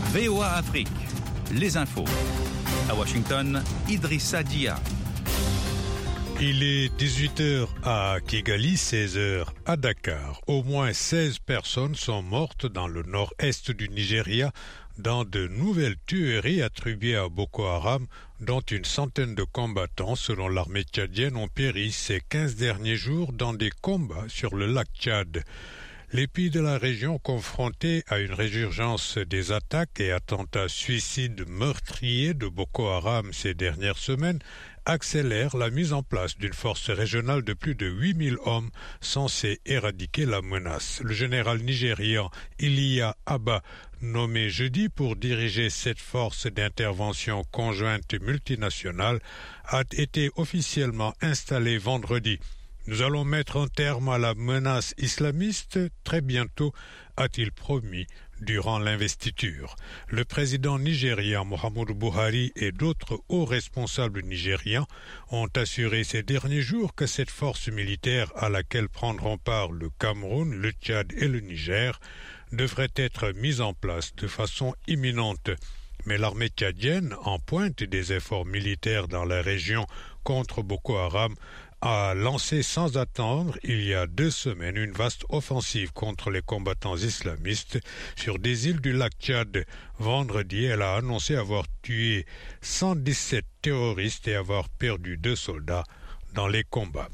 VOA Afrique, les infos. À Washington, Idrissa Dia. Il est 18h à Kigali, 16h à Dakar. Au moins 16 personnes sont mortes dans le nord-est du Nigeria dans de nouvelles tueries attribuées à Boko Haram, dont une centaine de combattants, selon l'armée tchadienne, ont péri ces 15 derniers jours dans des combats sur le lac Tchad. Les pays de la région, confrontés à une résurgence des attaques et attentats suicides meurtriers de Boko Haram ces dernières semaines, accélèrent la mise en place d'une force régionale de plus de 8000 hommes censés éradiquer la menace. Le général nigérian Iliya Abba, nommé jeudi pour diriger cette force d'intervention conjointe multinationale, a été officiellement installé vendredi. Nous allons mettre un terme à la menace islamiste très bientôt, a-t-il promis durant l'investiture. Le président nigérian Muhammadu Buhari et d'autres hauts responsables nigérians ont assuré ces derniers jours que cette force militaire à laquelle prendront part le Cameroun, le Tchad et le Niger devrait être mise en place de façon imminente. Mais l'armée tchadienne, en pointe des efforts militaires dans la région contre Boko Haram, a lancé sans attendre, il y a 2 semaines, une vaste offensive contre les combattants islamistes sur des îles du lac Tchad. Vendredi, elle a annoncé avoir tué 117 terroristes et avoir perdu 2 soldats dans les combats.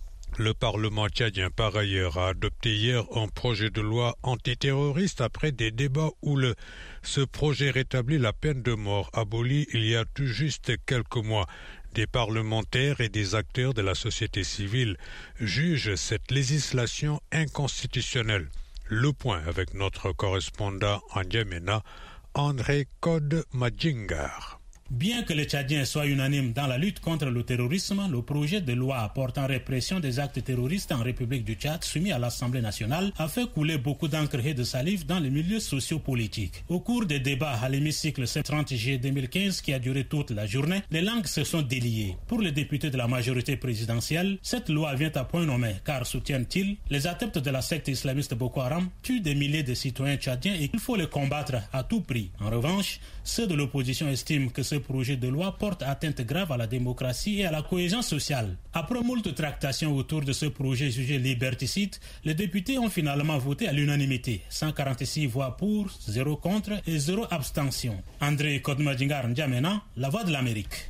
Le Parlement tchadien, par ailleurs, a adopté hier un projet de loi antiterroriste après des débats où ce projet rétablit la peine de mort abolie il y a tout juste quelques mois. Des parlementaires et des acteurs de la société civile jugent cette législation inconstitutionnelle. Le point avec notre correspondant en N'Djamena, André Code Madjingar. Bien que les Tchadiens soient unanimes dans la lutte contre le terrorisme, le projet de loi portant répression des actes terroristes en République du Tchad, soumis à l'Assemblée nationale, a fait couler beaucoup d'encre et de salive dans les milieux sociopolitiques. Au cours des débats à l'hémicycle ce 30 juillet 2015, qui a duré toute la journée, les langues se sont déliées. Pour les députés de la majorité présidentielle, cette loi vient à point nommé, car soutiennent-ils, les adeptes de la secte islamiste Boko Haram tuent des milliers de citoyens tchadiens et qu'il faut les combattre à tout prix. En revanche, ceux de l'opposition estiment que ce projet de loi porte atteinte grave à la démocratie et à la cohésion sociale. Après moult tractations autour de ce projet jugé liberticide, les députés ont finalement voté à l'unanimité. 146 voix pour, 0 contre et 0 abstention. André Kodmadjingar N'Djamena, La Voix de l'Amérique.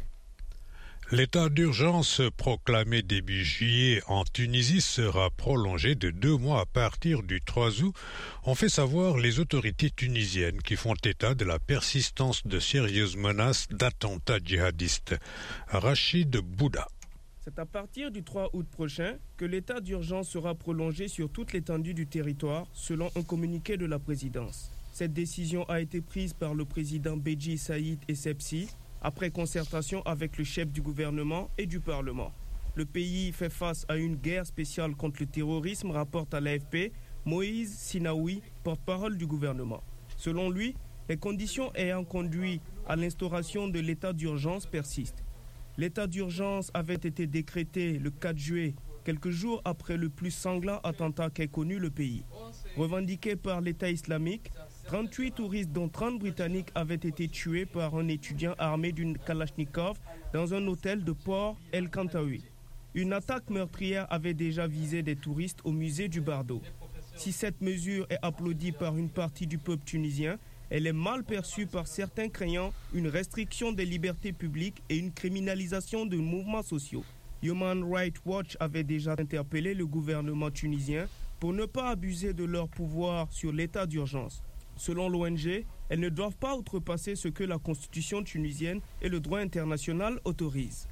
L'état d'urgence proclamé début juillet en Tunisie sera prolongé de 2 mois à partir du 3 août, ont fait savoir les autorités tunisiennes qui font état de la persistance de sérieuses menaces d'attentats djihadistes. Rachid Bouda. C'est à partir du 3 août prochain que l'état d'urgence sera prolongé sur toute l'étendue du territoire, selon un communiqué de la présidence. Cette décision a été prise par le président Béji Saïd Essebsi, après concertation avec le chef du gouvernement et du Parlement. Le pays fait face à une guerre spéciale contre le terrorisme, rapporte à l'AFP Moïse Sinaoui, porte-parole du gouvernement. Selon lui, les conditions ayant conduit à l'instauration de l'état d'urgence persistent. L'état d'urgence avait été décrété le 4 juillet, quelques jours après le plus sanglant attentat qu'ait connu le pays. Revendiqué par l'État islamique, 38 touristes dont 30 Britanniques avaient été tués par un étudiant armé d'une Kalachnikov dans un hôtel de Port El Kantaoui. Une attaque meurtrière avait déjà visé des touristes au musée du Bardo. Si cette mesure est applaudie par une partie du peuple tunisien, elle est mal perçue par certains craignant une restriction des libertés publiques et une criminalisation de mouvements sociaux. Human Rights Watch avait déjà interpellé le gouvernement tunisien pour ne pas abuser de leur pouvoir sur l'état d'urgence. Selon l'ONG, elles ne doivent pas outrepasser ce que la constitution tunisienne et le droit international autorisent.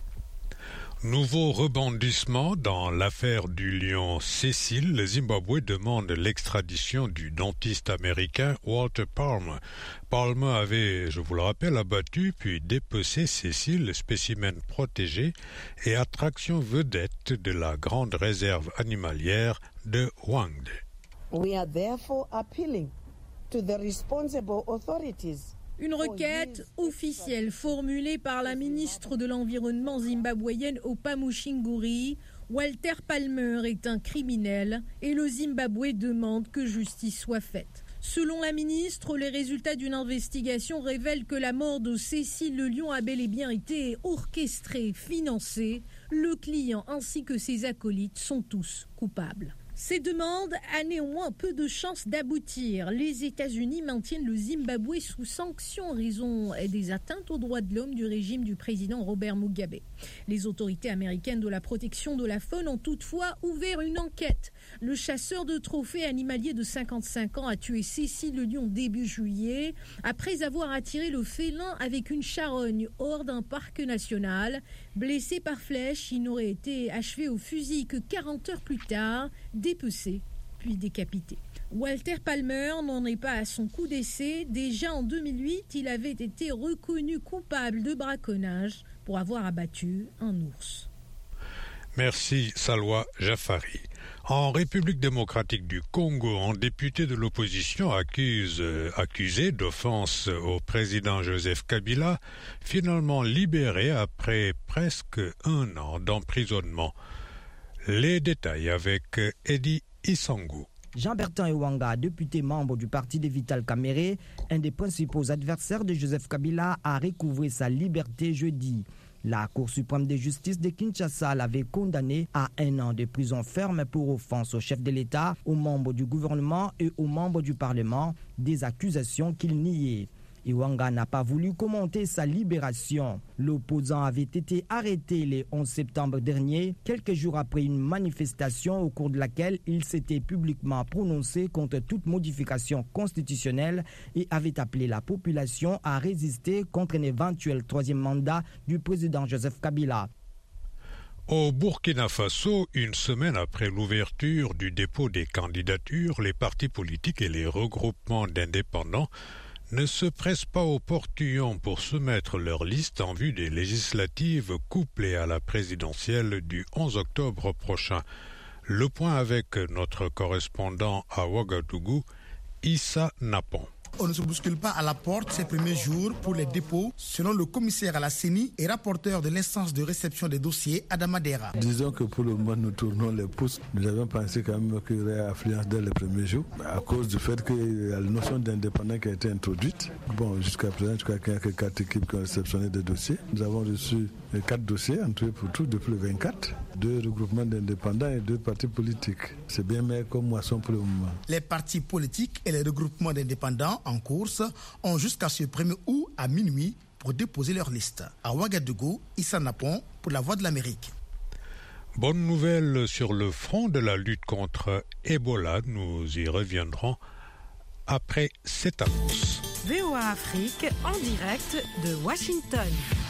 Nouveau rebondissement dans l'affaire du lion Cécile. Le Zimbabwe demande l'extradition du dentiste américain Walter Palmer. Palmer avait, je vous le rappelle, abattu puis dépecé Cécile, spécimen protégé et attraction vedette de la grande réserve animalière de Hwangde. We are therefore appealing to the responsible authorities. Une requête officielle formulée par la ministre de l'Environnement zimbabwéenne Opamushinguri. Walter Palmer est un criminel et le Zimbabwe demande que justice soit faite. Selon la ministre, les résultats d'une investigation révèlent que la mort de Cécile Le Lion a bel et bien été orchestrée, financée. Le client ainsi que ses acolytes sont tous coupables. Ces demandes a néanmoins peu de chances d'aboutir. Les États-Unis maintiennent le Zimbabwe sous sanction en raison des atteintes aux droits de l'homme du régime du président Robert Mugabe. Les autorités américaines de la protection de la faune ont toutefois ouvert une enquête. Le chasseur de trophées animalier de 55 ans a tué Cécile Le Lion début juillet après avoir attiré le félin avec une charogne hors d'un parc national. Blessé par flèche, il n'aurait été achevé au fusil que 40 heures plus tard, dépecé puis décapité. Walter Palmer n'en est pas à son coup d'essai. Déjà en 2008, il avait été reconnu coupable de braconnage pour avoir abattu un ours. Merci Salwa Jafari. En République démocratique du Congo, un député de l'opposition accusé d'offense au président Joseph Kabila, finalement libéré après presque 1 an d'emprisonnement. Les détails avec Eddie Issango. Jean-Bertrand Ewanga, député membre du parti de Vital Kamerhe, un des principaux adversaires de Joseph Kabila, a recouvré sa liberté jeudi. La Cour suprême de justice de Kinshasa l'avait condamné à 1 an de prison ferme pour offense au chef de l'État, aux membres du gouvernement et aux membres du Parlement, des accusations qu'il niait. Ewanga n'a pas voulu commenter sa libération. L'opposant avait été arrêté le 11 septembre dernier, quelques jours après une manifestation au cours de laquelle il s'était publiquement prononcé contre toute modification constitutionnelle et avait appelé la population à résister contre un éventuel 3e mandat du président Joseph Kabila. Au Burkina Faso, 1 semaine après l'ouverture du dépôt des candidatures, les partis politiques et les regroupements d'indépendants ne se pressent pas au portillon pour soumettre leur liste en vue des législatives couplées à la présidentielle du 11 octobre prochain. Le point avec notre correspondant à Ouagadougou, Issa Napon. On ne se bouscule pas à la porte ces premiers jours pour les dépôts, selon le commissaire à la CENI et rapporteur de l'instance de réception des dossiers, Adama Dera. Disons que pour le moment, nous tournons les pouces. Nous avons pensé quand même qu'il y aurait affluence dès les premiers jours, à cause du fait qu'il y a la notion d'indépendant qui a été introduite. Bon, jusqu'à présent, je crois qu'il y a que 4 équipes qui ont réceptionné des dossiers. Nous avons reçu 4 dossiers, en tout et pour tout, depuis le 24. 2 regroupements d'indépendants et 2 partis politiques. C'est bien meilleur comme moisson pour le moment. Les partis politiques et les regroupements d'indépendants en course ont jusqu'à ce 1er août à minuit pour déposer leur liste. À Ouagadougou, Issa Napon pour la Voix de l'Amérique. Bonne nouvelle sur le front de la lutte contre Ebola. Nous y reviendrons après cette annonce. VOA Afrique en direct de Washington.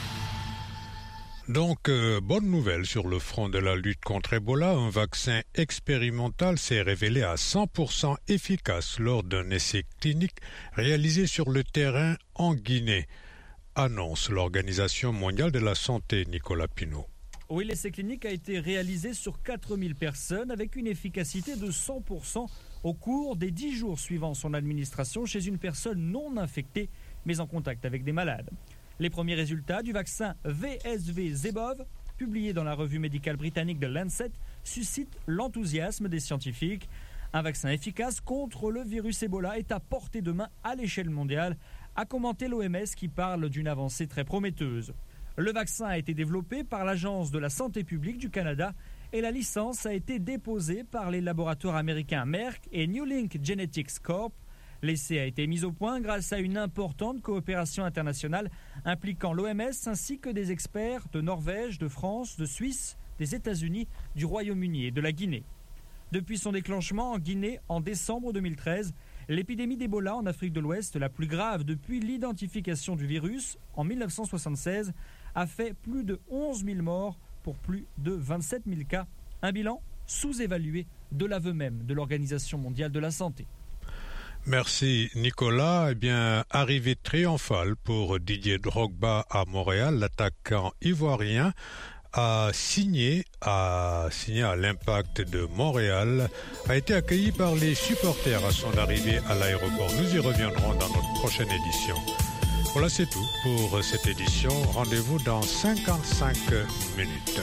Donc, bonne nouvelle sur le front de la lutte contre Ebola. Un vaccin expérimental s'est révélé à 100% efficace lors d'un essai clinique réalisé sur le terrain en Guinée, annonce l'Organisation mondiale de la santé, Nicolas Pinault. Oui, l'essai clinique a été réalisé sur 4000 personnes avec une efficacité de 100% au cours des 10 jours suivant son administration chez une personne non infectée mais en contact avec des malades. Les premiers résultats du vaccin VSV-Zebov, publié dans la revue médicale britannique de Lancet, suscitent l'enthousiasme des scientifiques. Un vaccin efficace contre le virus Ebola est à portée de main à l'échelle mondiale, a commenté l'OMS qui parle d'une avancée très prometteuse. Le vaccin a été développé par l'Agence de la santé publique du Canada et la licence a été déposée par les laboratoires américains Merck et New Link Genetics Corp. L'essai a été mis au point grâce à une importante coopération internationale impliquant l'OMS ainsi que des experts de Norvège, de France, de Suisse, des États-Unis, du Royaume-Uni et de la Guinée. Depuis son déclenchement en Guinée en décembre 2013, l'épidémie d'Ebola en Afrique de l'Ouest, la plus grave depuis l'identification du virus en 1976, a fait plus de 11 000 morts pour plus de 27 000 cas. Un bilan sous-évalué de l'aveu même de l'Organisation mondiale de la santé. Merci Nicolas. Eh bien, arrivée triomphale pour Didier Drogba à Montréal, l'attaquant ivoirien a signé à l'Impact de Montréal, a été accueilli par les supporters à son arrivée à l'aéroport. Nous y reviendrons dans notre prochaine édition. Voilà, c'est tout pour cette édition. Rendez-vous dans 55 minutes.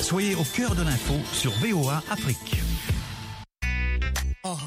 Soyez au cœur de l'info sur VOA Afrique.